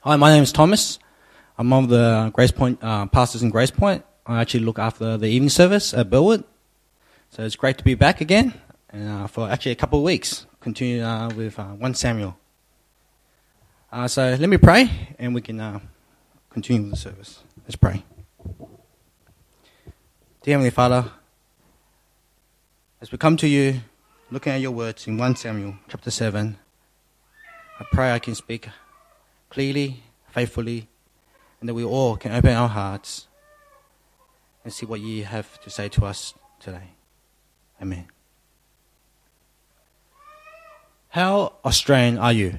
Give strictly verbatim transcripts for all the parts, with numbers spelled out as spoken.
Hi, my name is Thomas. I'm one of the Grace Point uh, pastors in Grace Point. I actually look after the evening service at Burwood. So it's great to be back again, and uh, for actually a couple of weeks, continue uh, with uh, First Samuel. Uh, so let me pray, and we can uh, continue with the service. Let's pray. Dear Heavenly Father, as we come to you, looking at your words in First Samuel chapter seven, I pray I can speak clearly, faithfully, and that we all can open our hearts and see what you have to say to us today. Amen. How Australian are you?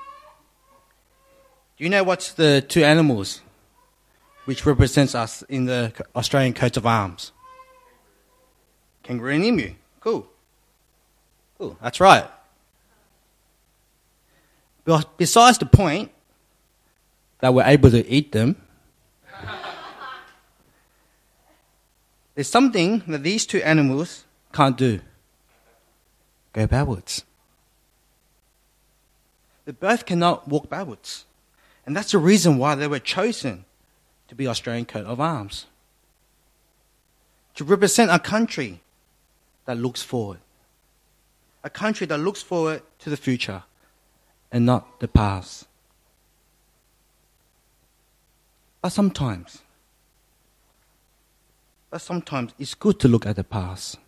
Do you know what's the two animals which represents us in the Australian coat of arms? Kangaroo and emu. Cool. Cool, that's right. But besides the point that we're able to eat them, there's something that these two animals can't do. Go backwards. They both cannot walk backwards. And that's the reason why they were chosen to be Australian coat of arms. To represent a country that looks forward. A country that looks forward to the future and not the past. But sometimes, but sometimes it's good to look at the past.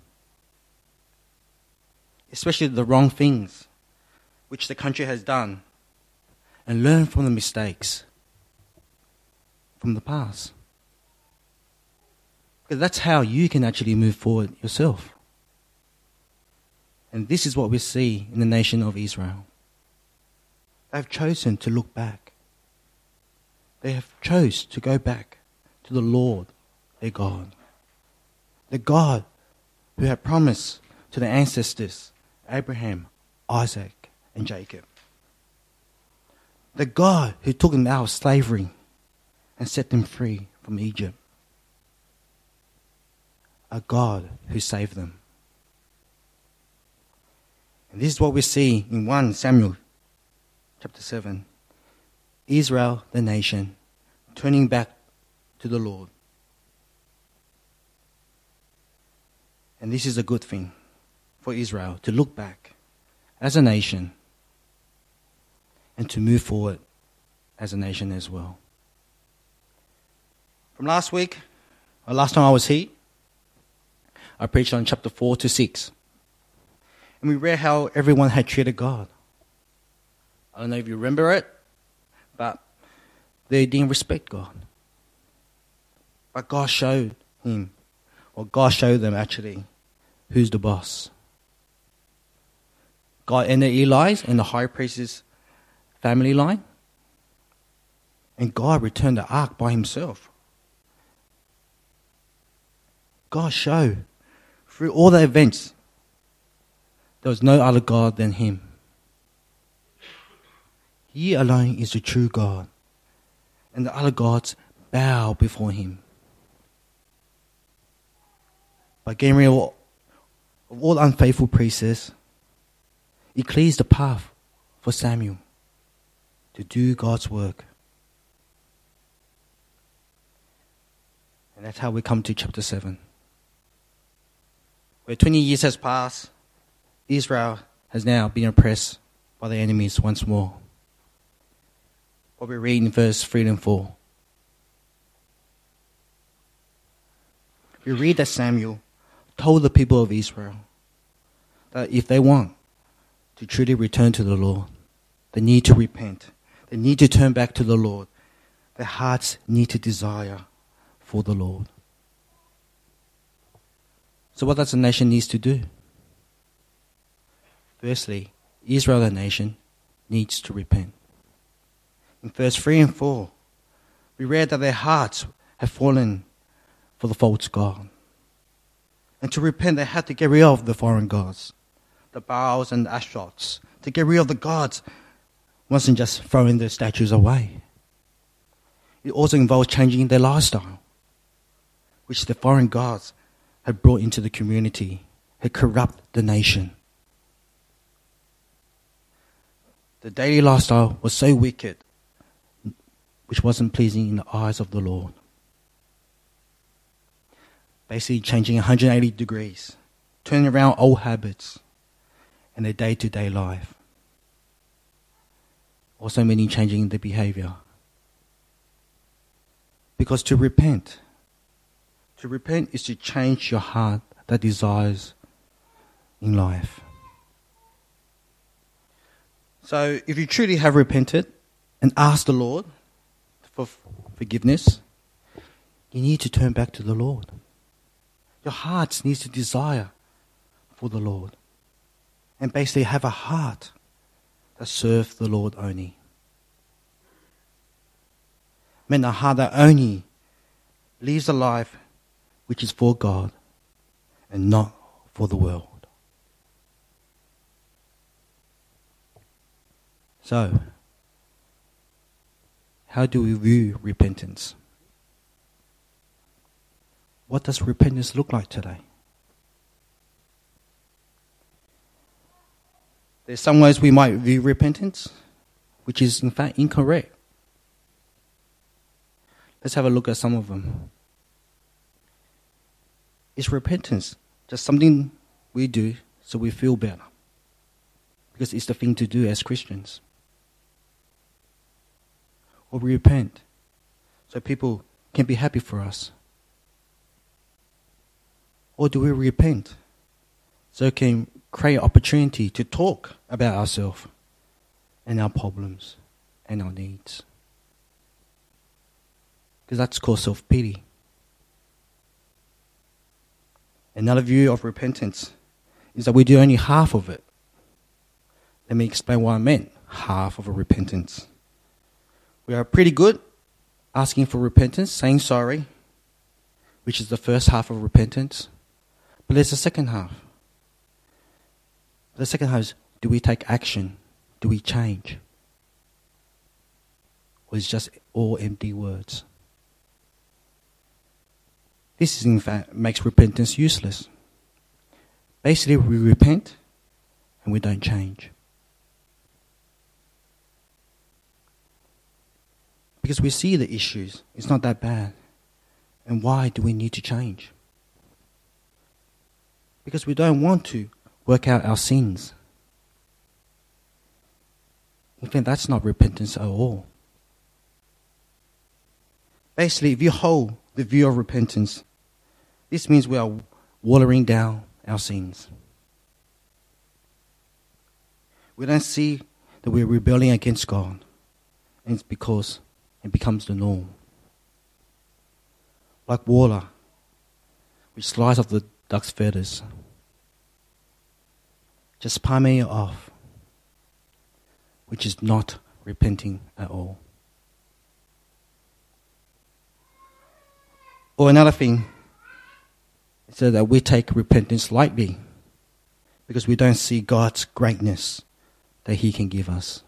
Especially the wrong things which the country has done, and learn from the mistakes from the past. Because that's how you can actually move forward yourself. And this is what we see in the nation of Israel. They've chosen to look back. They have chose to go back to the Lord, their God. The God who had promised to the ancestors, Abraham, Isaac, and Jacob. The God who took them out of slavery and set them free from Egypt. A God who saved them. And this is what we see in First Samuel chapter seven. Israel, the nation, turning back to the Lord. And this is a good thing for Israel, to look back as a nation and to move forward as a nation as well. From last week, or last time I was here, I preached on chapter four to six. And we read how everyone had treated God. I don't know if you remember it, but they didn't respect God. But God showed him, or God showed them actually, who's the boss. God ended Eli's and the high priest's family line. And God returned the ark by himself. God showed through all the events there was no other God than him. He alone is the true God. And the other gods bow before him. By getting rid of all, of all unfaithful priests, he clears the path for Samuel to do God's work. And that's how we come to chapter seven. Where twenty years has passed, Israel has now been oppressed by the enemies once more. What we read in verse three and four. We read that Samuel told the people of Israel that if they want to truly return to the Lord, they need to repent. They need to turn back to the Lord. Their hearts need to desire for the Lord. So what does the nation need to do? Firstly, Israel, the nation, needs to repent. In verse three and four, we read that their hearts have fallen for the false god. And to repent, they had to get rid of the foreign gods, the Baals and the Ashtaroths. To get rid of the gods wasn't just throwing the statues away. It also involved changing their lifestyle, which the foreign gods had brought into the community, had corrupted the nation. The daily lifestyle was so wicked, which wasn't pleasing in the eyes of the Lord. Basically changing one hundred eighty degrees, turning around old habits in their day-to-day life. Also meaning changing the behavior. Because to repent, to repent is to change your heart that desires in life. So if you truly have repented and asked the Lord for forgiveness, you need to turn back to the Lord. Your heart needs to desire for the Lord. And basically have a heart that serves the Lord only. Meant a heart that only lives a life which is for God and not for the world. So, how do we view repentance? What does repentance look like today? There's some ways we might view repentance, which is in fact incorrect. Let's have a look at some of them. Is repentance just something we do so we feel better? Because it's the thing to do as Christians. Or we repent so people can be happy for us. Or do we repent so it can create opportunity to talk about ourselves and our problems and our needs? Because that's called self-pity. Another view of repentance is that we do only half of it. Let me explain what I meant, half of a repentance. We are pretty good asking for repentance, saying sorry, which is the first half of repentance. But there's the second half. The second half is, do we take action? Do we change? Or is it just all empty words? This is in fact makes repentance useless. Basically, we repent and we don't change. Because we see the issues. It's not that bad. And why do we need to change? Because we don't want to work out our sins. In fact, that's not repentance at all. Basically, if you hold the view of repentance, this means we are watering down our sins. We don't see that we're rebelling against God, and it's because it becomes the norm. Like water, which slides off the duck's feathers. Just palming it off, which is not repenting at all. Or another thing, is that we take repentance lightly because we don't see God's greatness that He can give us.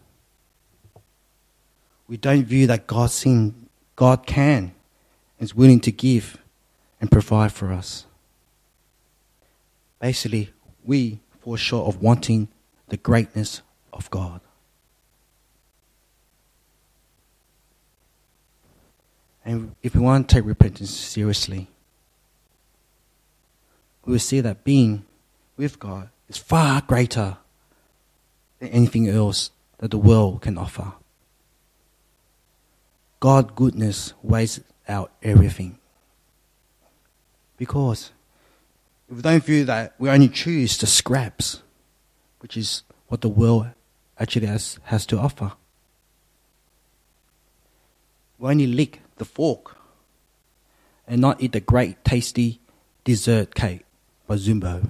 We don't view that God seen, God can and is willing to give and provide for us. Basically, we fall short of wanting the greatness of God. And if we want to take repentance seriously, we will see that being with God is far greater than anything else that the world can offer. God's goodness weighs out everything. Because if we don't view that, we only choose the scraps, which is what the world actually has, has to offer. We only lick the fork and not eat the great tasty dessert cake by Zumbo.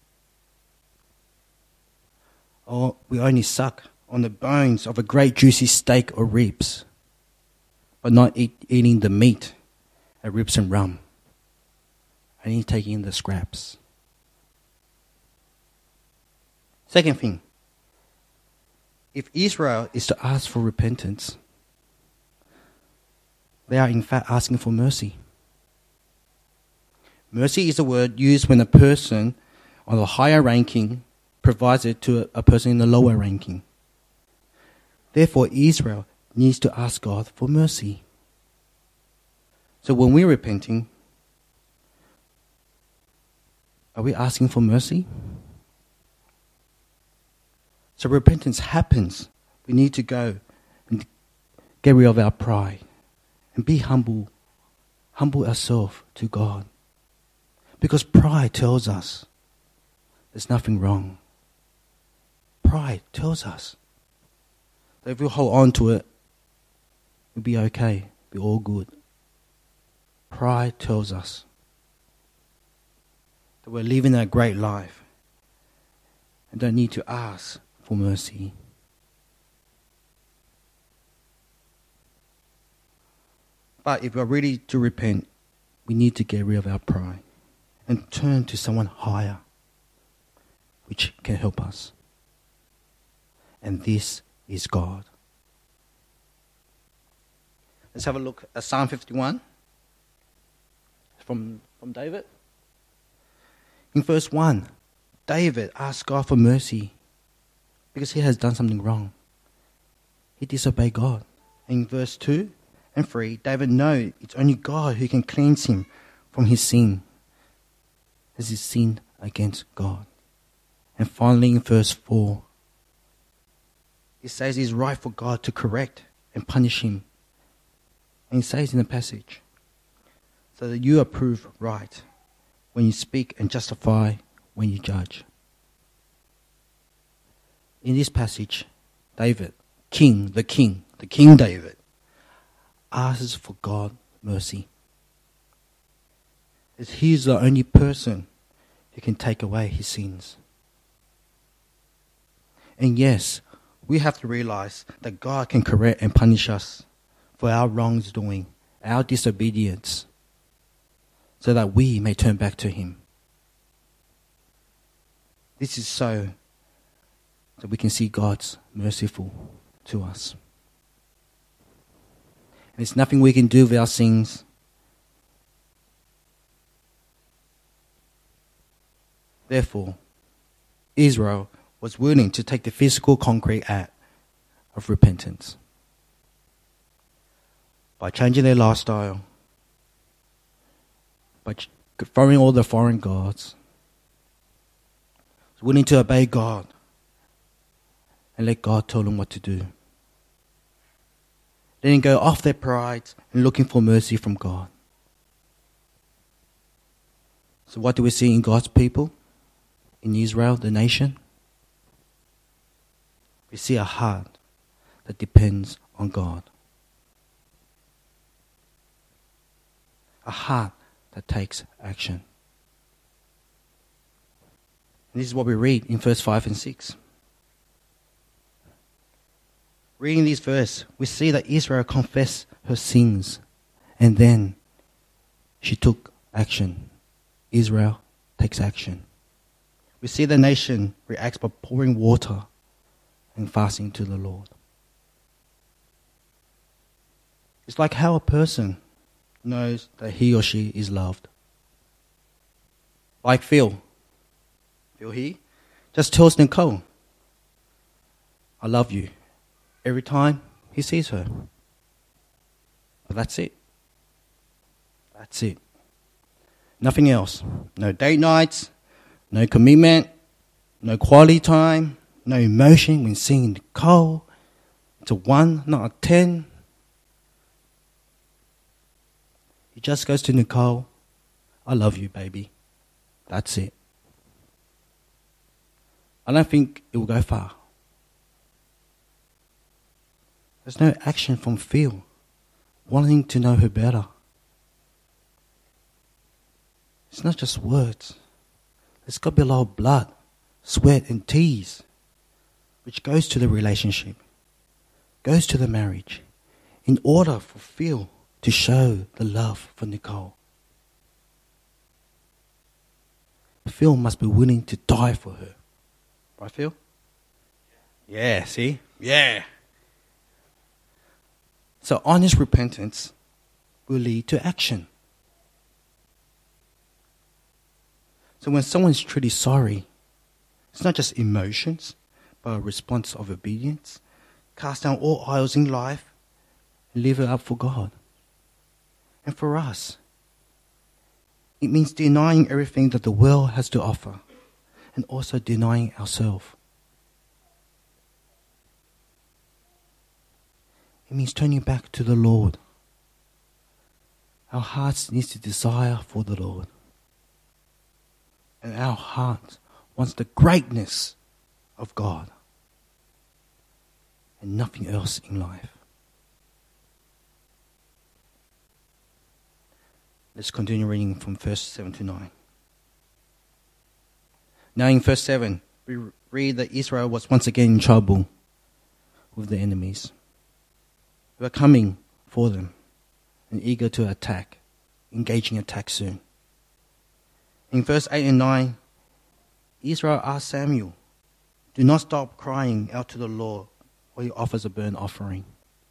Or we only suck on the bones of a great juicy steak or ribs, but not eat, eating the meat and ribs and rum, only taking the scraps. Second thing, if Israel is to ask for repentance, they are in fact asking for mercy. Mercy is a word used when a person on the higher ranking provides it to a person in the lower ranking. Therefore, Israel needs to ask God for mercy. So when we're repenting, are we asking for mercy? So repentance happens. We need to go and get rid of our pride and be humble, humble ourselves to God. Because pride tells us there's nothing wrong. Pride tells us that if we hold on to it, we'll be okay, be all good. Pride tells us that we're living a great life and don't need to ask for mercy. But if we're ready to repent, we need to get rid of our pride and turn to someone higher, which can help us. And this is God. Let's have a look at Psalm fifty-one from, from David. In verse one, David asks God for mercy because he has done something wrong. He disobeyed God. In verse two and three, David knows it's only God who can cleanse him from his sin, as he sinned against God. And finally in verse four, it says it's right for God to correct and punish him. And it says in the passage, so that you approve right when you speak and justify when you judge. In this passage, David, king, the king, the King David, asks for God's mercy. As he is the only person who can take away his sins. And yes, we have to realize that God can correct and punish us for our wrongdoing, our disobedience, so that we may turn back to him. This is so that we can see God's merciful to us. And there's nothing we can do with our sins. Therefore, Israel was willing to take the physical, concrete act of repentance. By changing their lifestyle, by throwing all the foreign gods, willing to obey God and let God tell them what to do. They didn't go off their pride and looking for mercy from God. So what do we see in God's people? In Israel, the nation? We see a heart that depends on God. A heart that takes action. And this is what we read in verse five and six. Reading this verse, we see that Israel confessed her sins and then she took action. Israel takes action. We see the nation reacts by pouring water and fasting to the Lord. It's like how a person knows that he or she is loved. Like Phil. Phil here just tells Nicole, I love you, every time he sees her. But that's it. That's it. Nothing else. No date nights, no commitment, no quality time, no emotion when seeing Nicole. It's a one, not a ten. He just goes to Nicole, I love you, baby. That's it. I don't think it will go far. There's no action from Phil wanting to know her better. It's not just words. There's got to be a lot of blood, sweat and tears, which goes to the relationship, goes to the marriage, in order for Phil to show the love for Nicole. Phil must be willing to die for her. Right, Phil? Yeah, see? Yeah. So honest repentance will lead to action. So when someone's truly sorry, it's not just emotions, but a response of obedience. Cast down all idols in life live it up for God. And for us, it means denying everything that the world has to offer and also denying ourselves. It means turning back to the Lord. Our hearts need to desire for the Lord. And our heart wants the greatness of God and nothing else in life. Let's continue reading from verse seven to nine. Now in verse seven, we read that Israel was once again in trouble with the enemies. They were coming for them and eager to attack, engaging attack soon. In verse eight and nine, Israel asked Samuel, "Do not stop crying out to the Lord while he offers a burnt offering."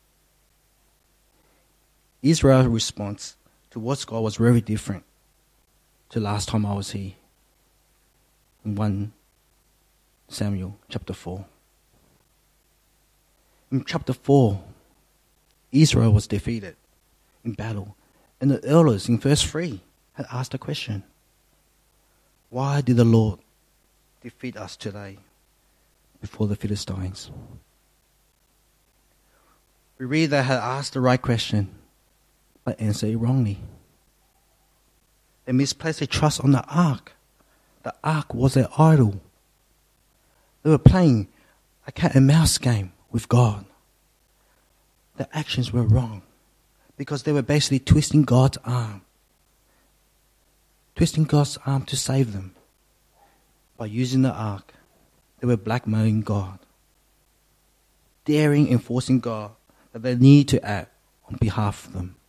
Israel's response towards God was very different to last time I was here in First Samuel chapter four. In chapter four, Israel was defeated in battle, and the elders in verse three had asked the question, "Why did the Lord defeat us today before the Philistines?" We read they had asked the right question, but answered it wrongly. They misplaced their trust on the ark. The ark was their idol. They were playing a cat and mouse game with God. Their actions were wrong because they were basically twisting God's arm. Twisting God's arm to save them. By using the ark, they were blackmailing God. Daring and forcing God that they need to act on behalf of them.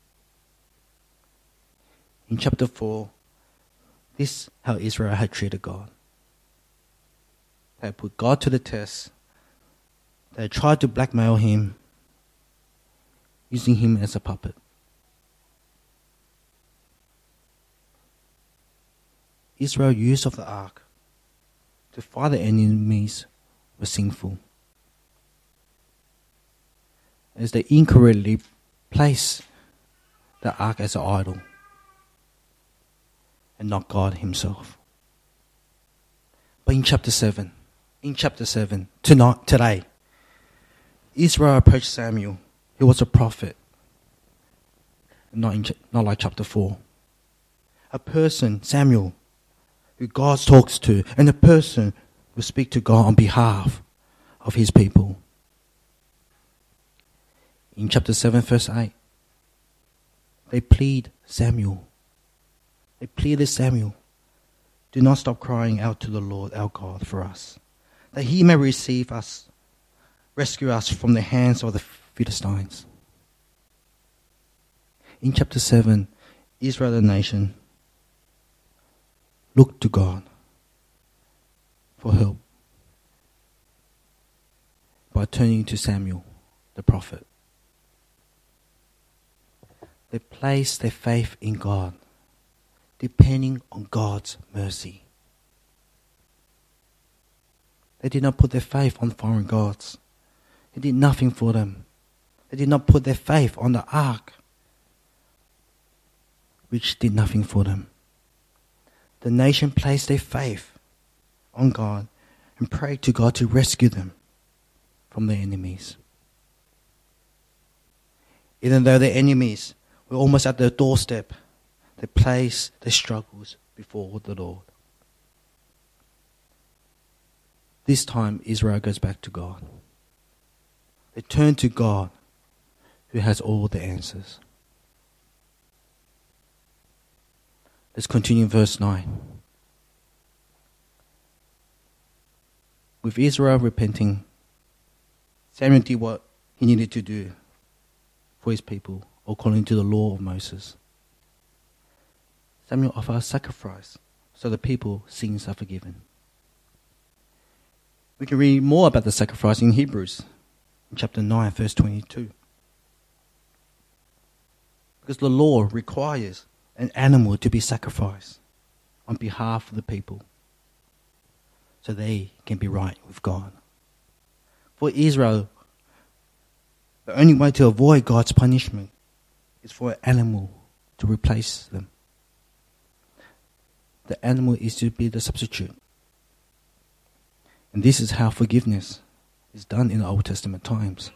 In chapter four, this is how Israel had treated God. They had put God to the test. They had tried to blackmail him, using him as a puppet. Israel's use of the ark to fight the enemies was sinful, as they incorrectly placed the ark as an idol and not God himself. But in chapter seven, in chapter seven, tonight, today, Israel approached Samuel, who was a prophet, not, in, not like chapter four. A person, Samuel, who God talks to, and a person who speaks to God on behalf of his people. In chapter seven, verse eight, they plead Samuel. They pleaded Samuel, "Do not stop crying out to the Lord our God for us, that he may receive us, rescue us from the hands of the Philistines." In chapter seven, Israel the nation looked to God for help by turning to Samuel, the prophet. They placed their faith in God, depending on God's mercy. They did not put their faith on foreign gods. It did nothing for them. They did not put their faith on the ark, which did nothing for them. The nation placed their faith on God and prayed to God to rescue them from their enemies. Even though their enemies were almost at their doorstep, they placed their struggles before the Lord. This time, Israel goes back to God. They turn to God, who has all the answers. Let's continue in verse nine. With Israel repenting, Samuel did what he needed to do for his people, according to the law of Moses. Samuel offered a sacrifice so the people's sins are forgiven. We can read more about the sacrifice in Hebrews, in chapter nine, verse twenty-two. Because the law requires an animal to be sacrificed on behalf of the people, so they can be right with God. For Israel, The only way to avoid God's punishment is for an animal to replace them. The animal is to be the substitute. And this is how forgiveness is done in the Old Testament times.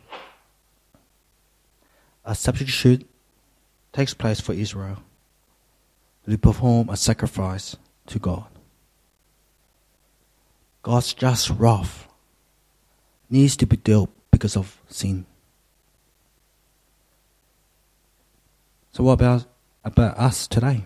A substitute takes place for Israel to perform a sacrifice to God. God's just wrath needs to be dealt because of sin. So what about, about us today?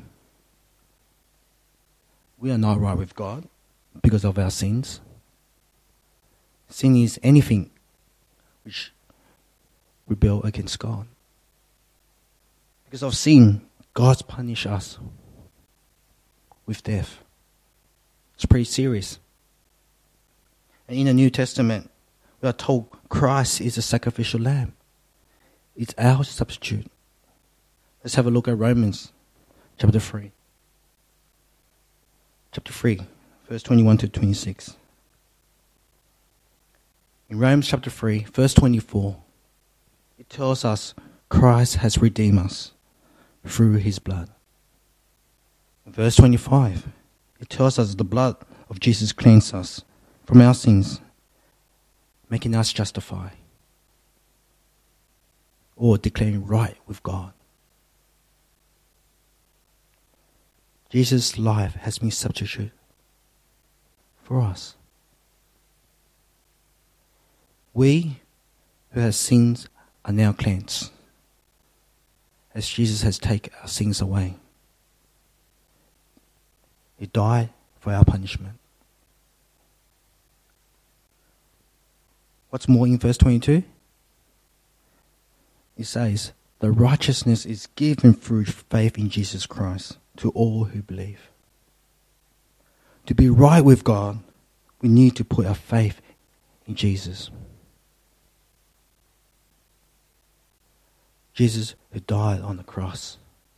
We are not right with God because of our sins. Sin is anything which rebel against God. Because of sin, God punishes us with death. It's pretty serious. And in the New Testament, we are told Christ is a sacrificial lamb. It's our substitute. Let's have a look at Romans chapter three. Chapter three, verse twenty-one to twenty-six. In Romans chapter three, verse twenty-four, it tells us Christ has redeemed us through his blood. In verse twenty-five, it tells us the blood of Jesus cleanses us from our sins, making us justified or declaring right with God. Jesus' life has been substituted for us. We who have sins are now cleansed, as Jesus has taken our sins away. He died for our punishment. What's more in verse twenty-two? It says, the righteousness is given through faith in Jesus Christ to all who believe. To be right with God, we need to put our faith in Jesus. Jesus who died on the cross.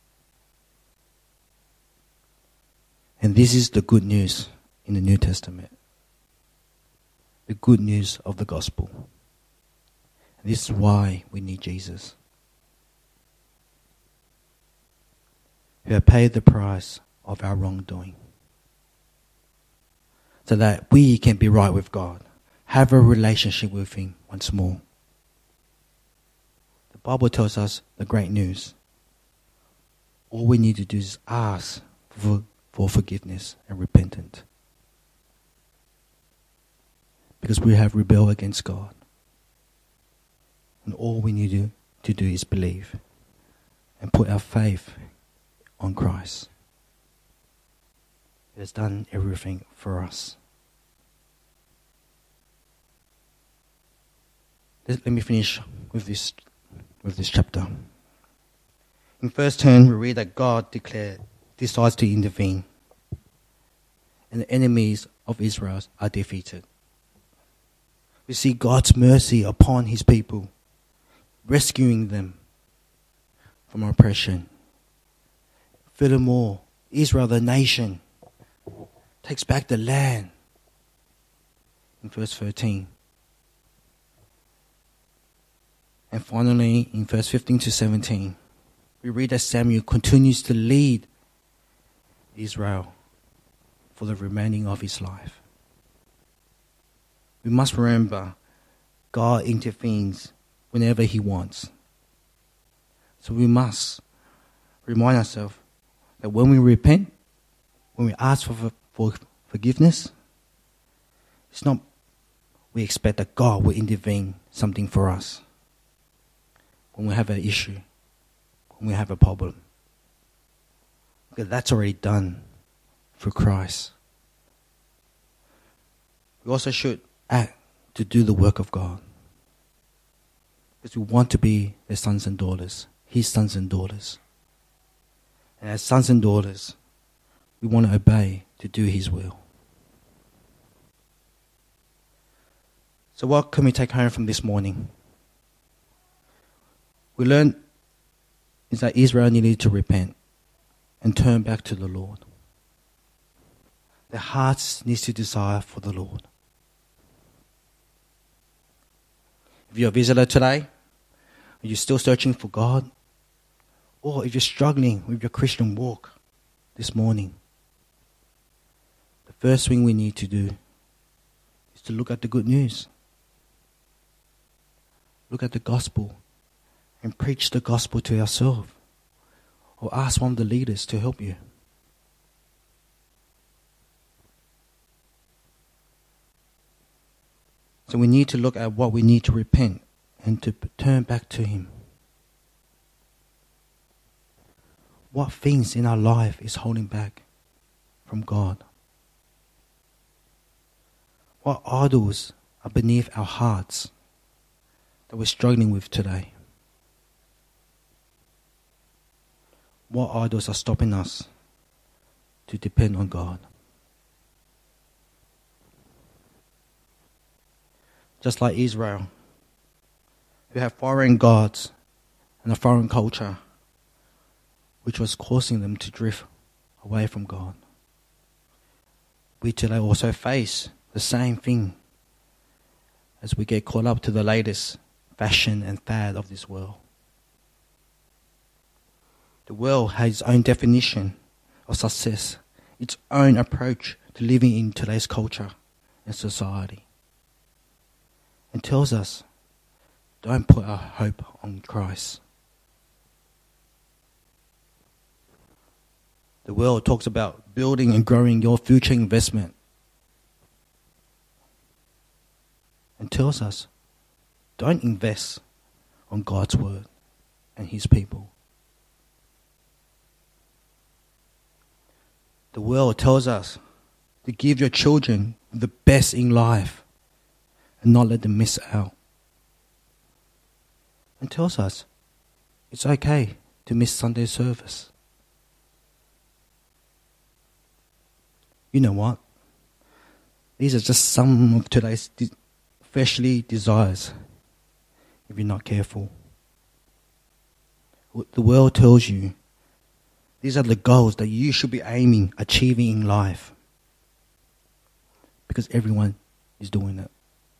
And this is the good news in the New Testament. The good news of the gospel. And this is why we need Jesus. Who have paid the price of our wrongdoing. So that we can be right with God. Have a relationship with him once more. The Bible tells us the great news. All we need to do is ask for, for forgiveness and repentance. Because we have rebelled against God. And all we need to, to do is believe. And put our faith on Christ. He has done everything for us. Let, let me finish with this with this chapter. In verse ten, we read that God declared, decides to intervene, and the enemies of Israel are defeated. We see God's mercy upon his people, rescuing them from oppression. Furthermore, Israel, the nation, takes back the land. In verse thirteen. And finally, in verse fifteen to seventeen, we read that Samuel continues to lead Israel for the remaining of his life. We must remember God intervenes whenever he wants. So we must remind ourselves that when we repent, when we ask for, for forgiveness, it's not we expect that God will intervene something for us. When we have an issue, when we have a problem. Because that's already done for Christ. We also should act to do the work of God. Because we want to be their sons and daughters, his sons and daughters. And as sons and daughters, we want to obey to do his will. So what can we take home from this morning? We learned is that Israel needed to repent and turn back to the Lord. Their hearts need to desire for the Lord. If you're a visitor today, Are you still searching for God? Or if you're struggling with your Christian walk this morning, the first thing we need to do is to look at the good news. Look at the gospel and preach the gospel to yourself, or ask one of the leaders to help you. So we need to look at what we need to repent and to turn back to Him. What things in our life is holding back from God? What idols are beneath our hearts that we're struggling with today? What idols are stopping us to depend on God? Just like Israel, who have foreign gods and a foreign culture, which was causing them to drift away from God. We today also face the same thing as we get caught up to the latest fashion and fad of this world. The world has its own definition of success, its own approach to living in today's culture and society, and tells us, don't put our hope on Christ. The world talks about building and growing your future investment, and tells us, don't invest on God's word and His people. The world tells us to give your children the best in life and not let them miss out. And tells us it's okay to miss Sunday service. You know what? These are just some of today's de- fleshly desires if you're not careful. The world tells you these are the goals that you should be aiming, achieving in life, because everyone is doing it.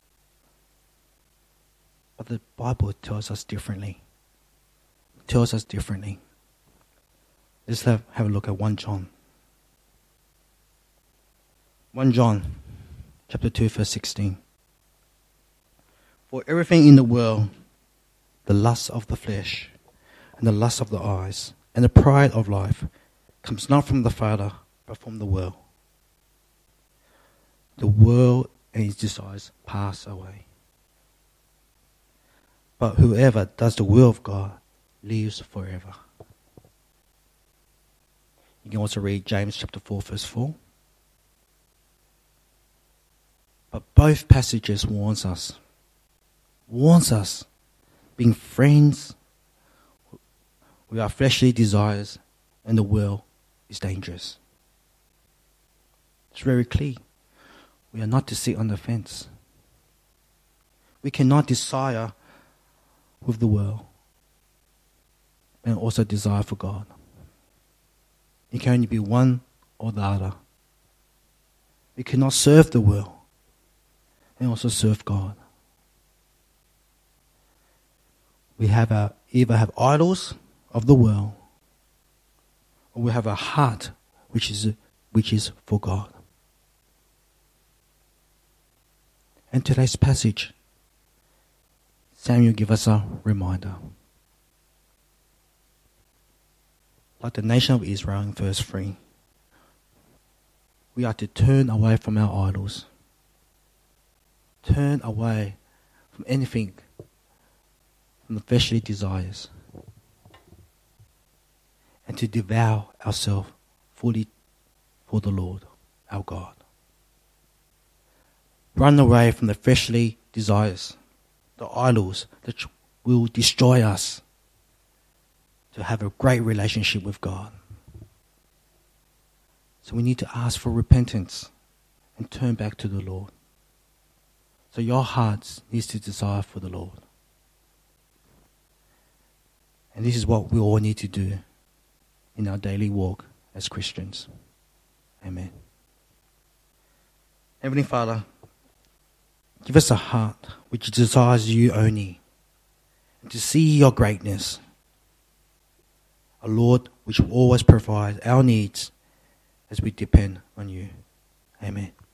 But the Bible tells us differently. It tells us differently. Let's have, have a look at First John. First John chapter two, verse sixteen. For everything in the world, the lust of the flesh, and the lust of the eyes, and the pride of life, comes not from the Father, but from the world. The world and its desires pass away. But whoever does the will of God lives forever. You can also read James chapter four, verse four. But both passages warns us, warns us, being friends with our fleshly desires and the world is dangerous. It's very clear. We are not to sit on the fence. We cannot desire with the world and also desire for God. It can only be one or the other. We cannot serve the world and also serve God. We have a, either have idols of the world, or we have a heart which is which is for God. And today's passage, Samuel gives us a reminder. Like the nation of Israel in verse three, we are to turn away from our idols. Turn away from anything, from the fleshly desires, and to devour ourselves fully for the Lord, our God. Run away from the fleshly desires, the idols that will destroy us, to have a great relationship with God. So we need to ask for repentance and turn back to the Lord. So your heart needs to desire for the Lord. And this is what we all need to do in our daily walk as Christians. Amen. Heavenly Father, give us a heart which desires you only, and to see your greatness. A Lord which will always provide our needs as we depend on you. Amen.